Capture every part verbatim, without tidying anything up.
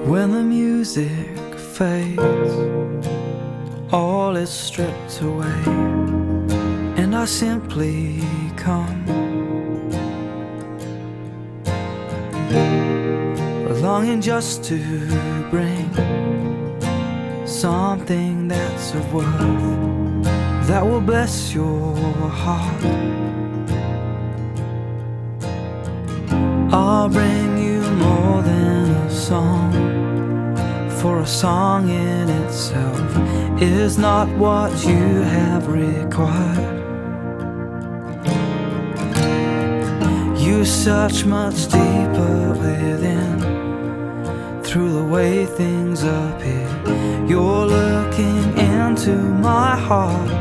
When the music fades, all is stripped away, and I simply come, longing just to bring something that's of worth, that will bless your heart. I'll bring you more than a song, for a song in itself is not what you have required. You search much deeper within, through the way things appear. You're looking into my heart.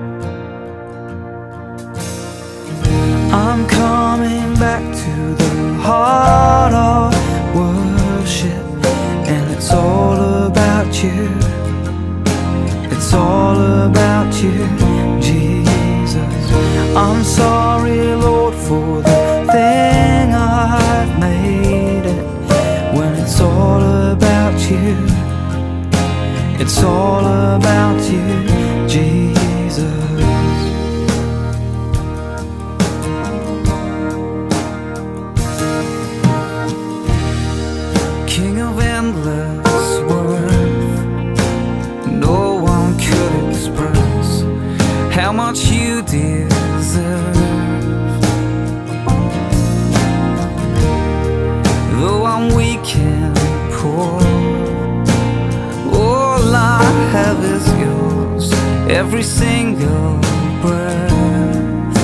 I'm coming back to the heart of worship, and it's all about you. It's all about you, Jesus. I'm sorry, Lord, for the thing I've made it. When it's all about you, it's all about you, Jesus. King of endless worth, no one could express how much you deserve. Though I'm weak and poor, all I have is yours, every single breath.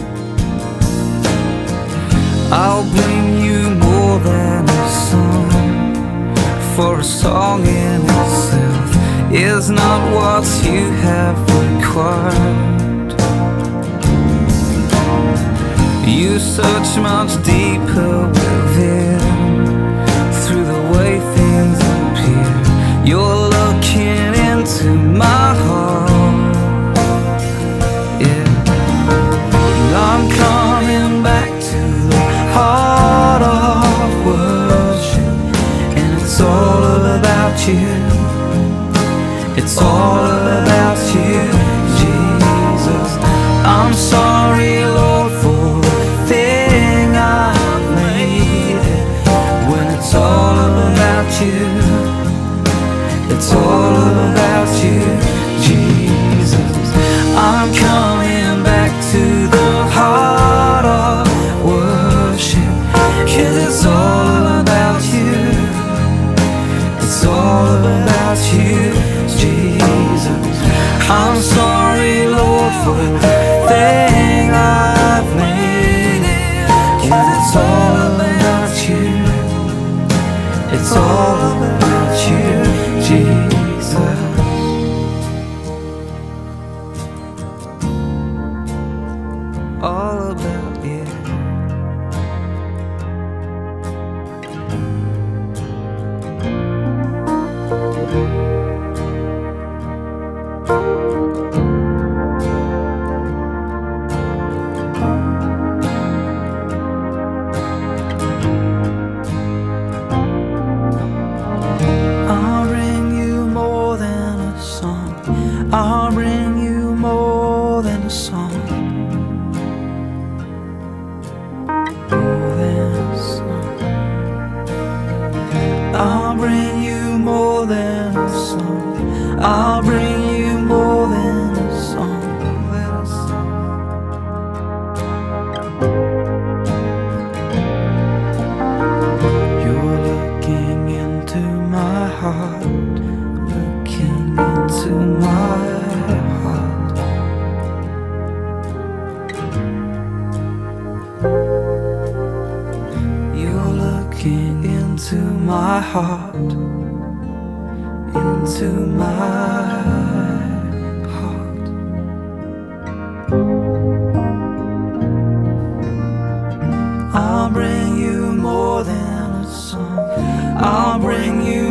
I'll bring you more than a song, for a song in itself is not what you have required. You search much deeper within, through the way things appear. You're looking into my heart, yeah. I'm coming back to the heart of worship, and it's all about you. It's all about you, Jesus. I'm sorry, Lord, for the thing I've made it. When it's all about you, it's all about you, Jesus. I'm coming back to the heart of worship, 'cause it's all about you. It's all about you, Jesus. I'm sorry, Lord, for the thing I've made it, 'cause it's all about you. It's all about you, Jesus. All about you. I'll bring you more than a song. I'll bring you more than a song. More than a song. I'll bring you more than a song. I'll bring you more than a song. You're looking into my heart, looking into my heart. You're looking into my heart, into my heart. I'll bring you more than a song. I'll bring you